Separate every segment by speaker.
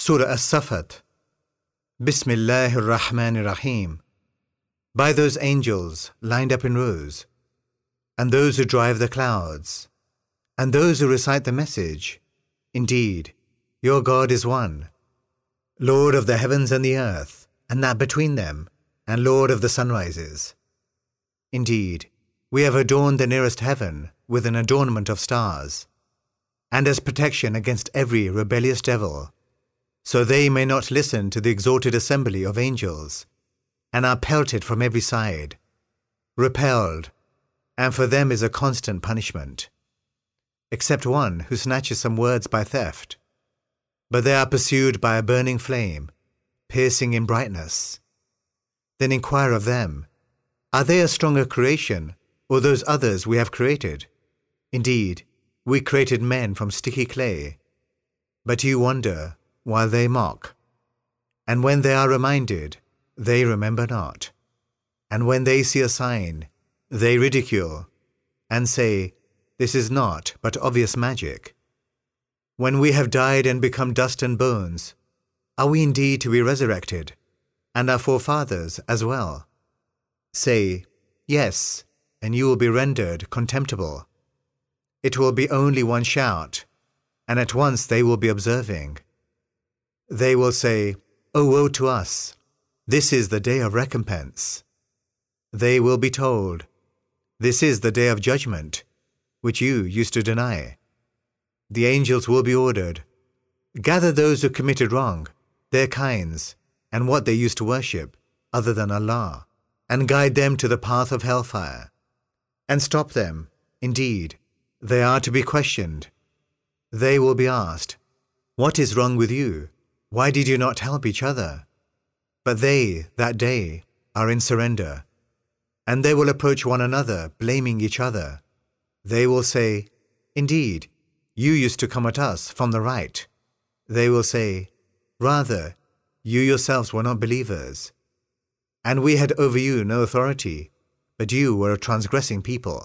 Speaker 1: Surah As-Safat. Bismillahir Rahmanir Rahim. By those angels lined up in rows, and those who drive the clouds, and those who recite the message, indeed, your God is one, Lord of the heavens and the earth, and that between them, and Lord of the sunrises. Indeed, we have adorned the nearest heaven with an adornment of stars, and as protection against every rebellious devil, so they may not listen to the exalted assembly of angels, and are pelted from every side, repelled, and for them is a constant punishment, except one who snatches some words by theft. But they are pursued by a burning flame, piercing in brightness. Then inquire of them, are they a stronger creation, or those others we have created? Indeed, we created men from sticky clay. But you wonder, while they mock. And when they are reminded, they remember not. And when they see a sign, they ridicule, and say, this is naught but obvious magic. When we have died and become dust and bones, are we indeed to be resurrected, and our forefathers as well? Say, yes, and you will be rendered contemptible. It will be only one shout, and at once they will be observing. They will say, oh, woe to us! This is the day of recompense. They will be told, this is the day of judgment, which you used to deny. The angels will be ordered, gather those who committed wrong, their kinds, and what they used to worship, other than Allah, and guide them to the path of hellfire, and stop them. Indeed, they are to be questioned. They will be asked, what is wrong with you? Why did you not help each other? But they, that day, are in surrender, and they will approach one another, blaming each other. They will say, indeed, you used to come at us from the right. They will say, rather, you yourselves were not believers, and we had over you no authority, but you were a transgressing people.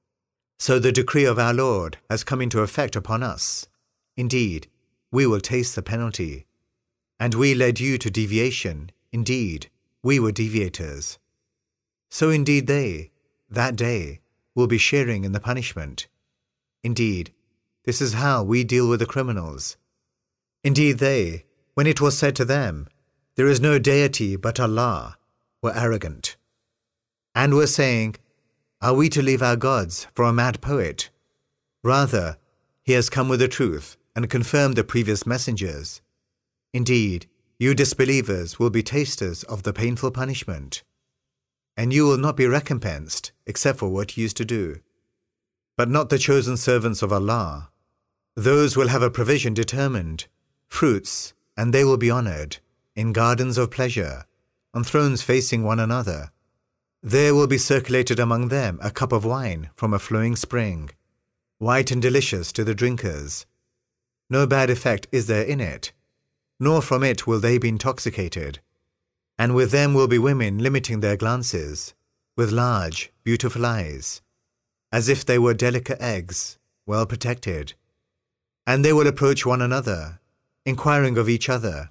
Speaker 1: So the decree of our Lord has come into effect upon us. Indeed, we will taste the penalty. And we led you to deviation. Indeed, we were deviators. So indeed they, that day, will be sharing in the punishment. Indeed, this is how we deal with the criminals. Indeed they, when it was said to them, there is no deity but Allah, were arrogant, and were saying, are we to leave our gods for a mad poet? Rather, he has come with the truth and confirmed the previous messengers. Indeed, you disbelievers will be tasters of the painful punishment, and you will not be recompensed except for what you used to do. But not the chosen servants of Allah. Those will have a provision determined, fruits, and they will be honored, in gardens of pleasure, on thrones facing one another. There will be circulated among them a cup of wine from a flowing spring, white and delicious to the drinkers. No bad effect is there in it, nor from it will they be intoxicated. And with them will be women limiting their glances, with large, beautiful eyes, as if they were delicate eggs, well protected. And they will approach one another, inquiring of each other.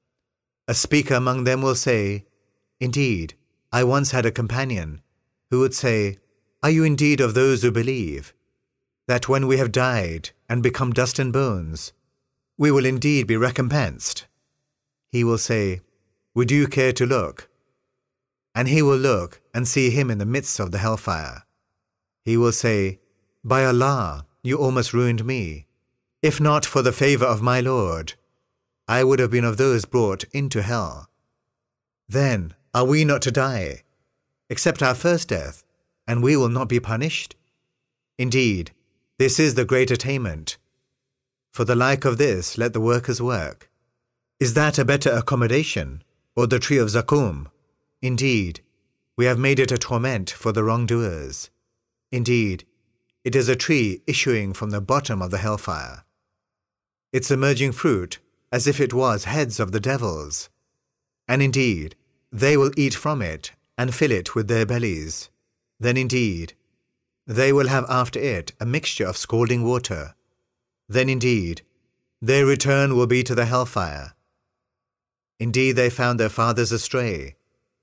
Speaker 1: A speaker among them will say, indeed, I once had a companion who would say, are you indeed of those who believe that when we have died and become dust and bones, we will indeed be recompensed? He will say, would you care to look? And he will look and see him in the midst of the hellfire. He will say, by Allah, you almost ruined me. If not for the favor of my Lord, I would have been of those brought into hell. Then are we not to die, except our first death, and we will not be punished? Indeed, this is the great attainment. For the like of this let the workers work. Is that a better accommodation, or the tree of Zakum? Indeed, we have made it a torment for the wrongdoers. Indeed, it is a tree issuing from the bottom of the hellfire, its emerging fruit as if it was heads of the devils. And indeed, they will eat from it and fill it with their bellies. Then indeed, they will have after it a mixture of scalding water. Then indeed, their return will be to the hellfire, Indeed, they found their fathers astray.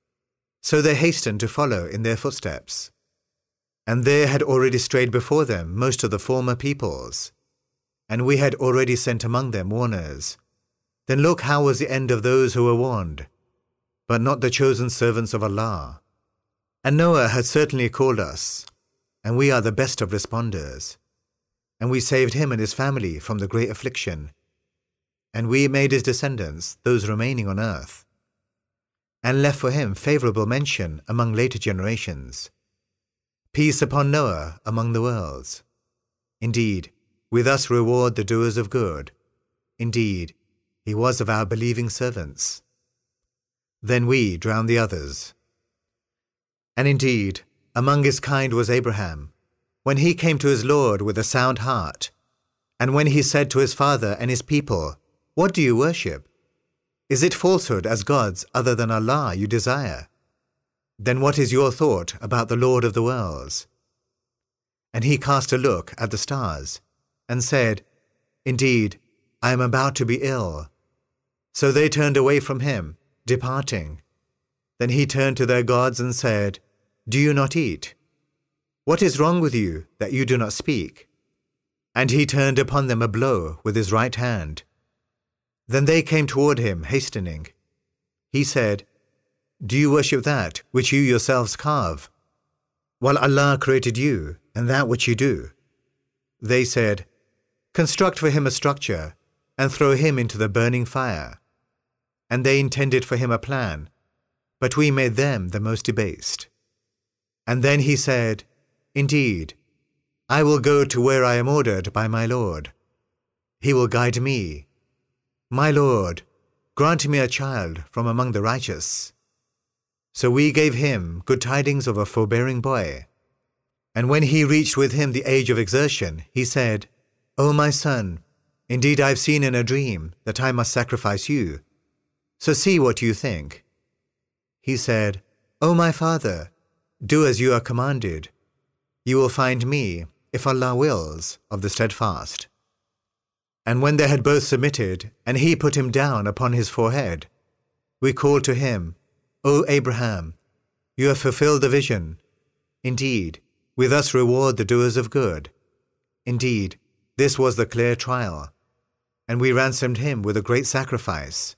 Speaker 1: So they hastened to follow in their footsteps. And there had already strayed before them most of the former peoples. And we had already sent among them warners. Then look how was the end of those who were warned, but not the chosen servants of Allah. And Noah had certainly called us, and we are the best of responders. And we saved him and his family from the great affliction. And we made his descendants, those remaining on earth, and left for him favorable mention among later generations. Peace upon Noah among the worlds. Indeed, we thus reward the doers of good. Indeed, he was of our believing servants. Then we drowned the others. And indeed, among his kind was Abraham, when he came to his Lord with a sound heart, and when he said to his father and his people, "What do you worship? Is it falsehood as gods other than Allah you desire? Then what is your thought about the Lord of the worlds?" And he cast a look at the stars, and said, "Indeed, I am about to be ill." So they turned away from him, departing. Then he turned to their gods and said, "Do you not eat? What is wrong with you that you do not speak?" And he turned upon them a blow with his right hand. Then they came toward him, hastening. He said, "Do you worship that which you yourselves carve, while Allah created you and that which you do?" They said, "Construct for him a structure and throw him into the burning fire." And they intended for him a plan, but we made them the most debased. And then he said, "Indeed, I will go to where I am ordered by my Lord. He will guide me. My Lord, grant me a child from among the righteous." So we gave him good tidings of a forbearing boy. And when he reached with him the age of exertion, he said, "O my son, indeed I have seen in a dream that I must sacrifice you. So see what you think." He said, "O my father, do as you are commanded. You will find me, if Allah wills, of the steadfast." And when they had both submitted, and he put him down upon his forehead, we called to him, "O Abraham, you have fulfilled the vision. Indeed, we thus reward the doers of good. Indeed, this was the clear trial, and we ransomed him with a great sacrifice.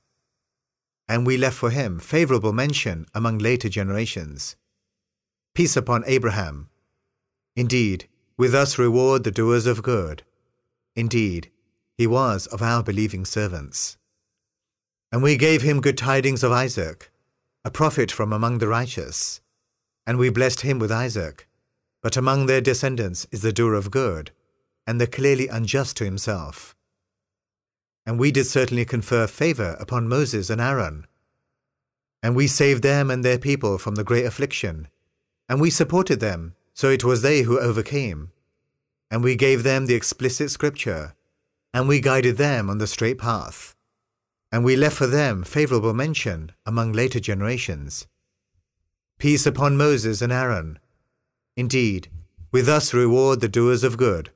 Speaker 1: And we left for him favorable mention among later generations. Peace upon Abraham. Indeed, we thus reward the doers of good. Indeed, he was of our believing servants. And we gave him good tidings of Isaac, a prophet from among the righteous. And we blessed him with Isaac. But among their descendants is the doer of good, and the clearly unjust to himself. And we did certainly confer favor upon Moses and Aaron. And we saved them and their people from the great affliction. And we supported them, so it was they who overcame. And we gave them the explicit scripture, and we guided them on the straight path. And we left for them favorable mention among later generations. Peace upon Moses and Aaron. Indeed, we thus reward the doers of good.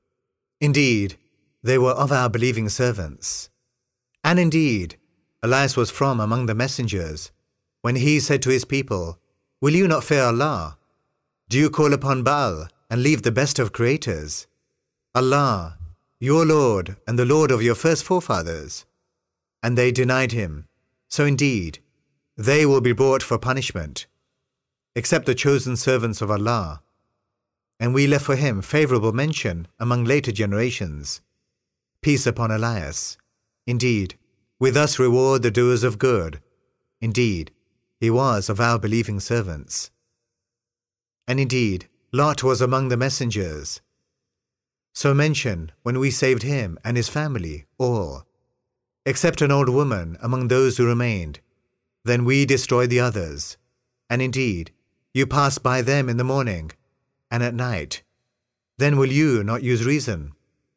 Speaker 1: Indeed, they were of our believing servants. And indeed, Elias was from among the messengers, when he said to his people, "Will you not fear Allah? Do you call upon Baal and leave the best of creators? Allah, your Lord and the Lord of your first forefathers." And they denied him. So indeed, they will be brought for punishment, except the chosen servants of Allah. And we left for him favorable mention among later generations. Peace upon Elias. Indeed, we thus reward the doers of good. Indeed, he was of our believing servants. And indeed, Lot was among the messengers. So mention when we saved him and his family, all, except an old woman among those who remained. Then we destroyed the others. And indeed, you pass by them in the morning and at night. Then will you not use reason?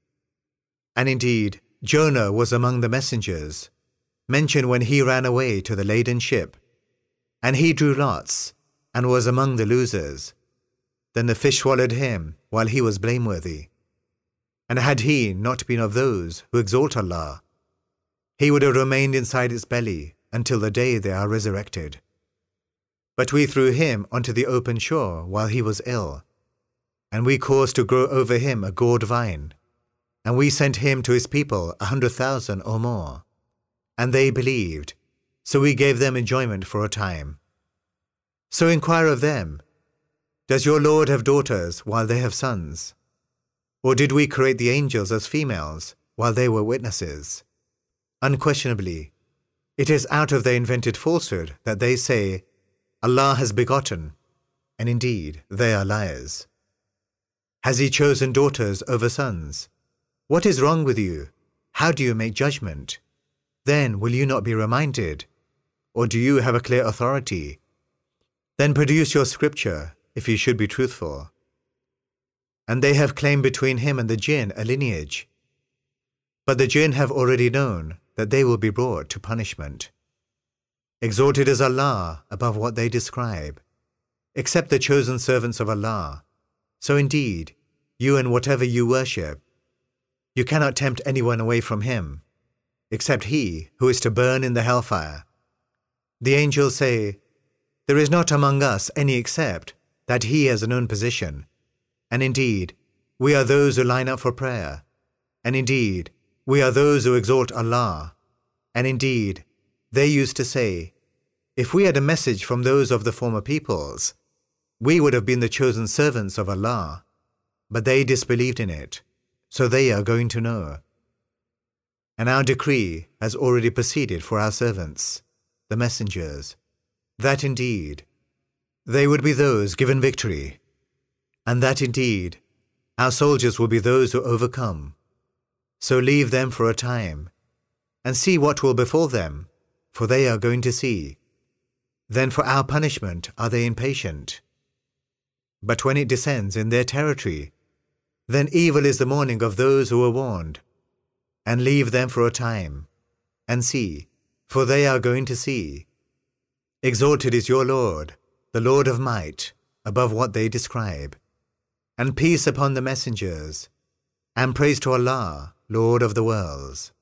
Speaker 1: And indeed, Jonah was among the messengers. Mention when he ran away to the laden ship. And he drew lots, and was among the losers. Then the fish swallowed him, while he was blameworthy. And had he not been of those who exalt Allah, he would have remained inside its belly until the day they are resurrected. But we threw him onto the open shore while he was ill, and we caused to grow over him a gourd vine, and we sent him to his people 100,000 or more. And they believed, so we gave them enjoyment for a time. So inquire of them, does your Lord have daughters while they have sons? Or did we create the angels as females while they were witnesses? Unquestionably, it is out of their invented falsehood that they say, Allah has begotten, and indeed they are liars. Has he chosen daughters over sons? What is wrong with you? How do you make judgment? Then will you not be reminded? Or do you have a clear authority? Then produce your scripture, if you should be truthful. And they have claimed between him and the jinn a lineage. But the jinn have already known that they will be brought to punishment. Exalted is Allah above what they describe, except the chosen servants of Allah. So indeed, you and whatever you worship, you cannot tempt anyone away from him, except he who is to burn in the hellfire. The angels say, there is not among us any except that he has a known position. And indeed, we are those who line up for prayer. And indeed, we are those who exalt Allah. And indeed, they used to say, if we had a message from those of the former peoples, we would have been the chosen servants of Allah. But they disbelieved in it, so they are going to know. And our decree has already proceeded for our servants, the messengers, that indeed they would be those given victory, and that indeed our soldiers will be those who overcome. So leave them for a time, and see what will befall them, for they are going to see. Then for our punishment are they impatient. But when it descends in their territory, then evil is the morning of those who are warned. And leave them for a time, and see, for they are going to see. Exalted is your Lord, the Lord of might, above what they describe. And peace upon the messengers, and praise to Allah, Lord of the worlds.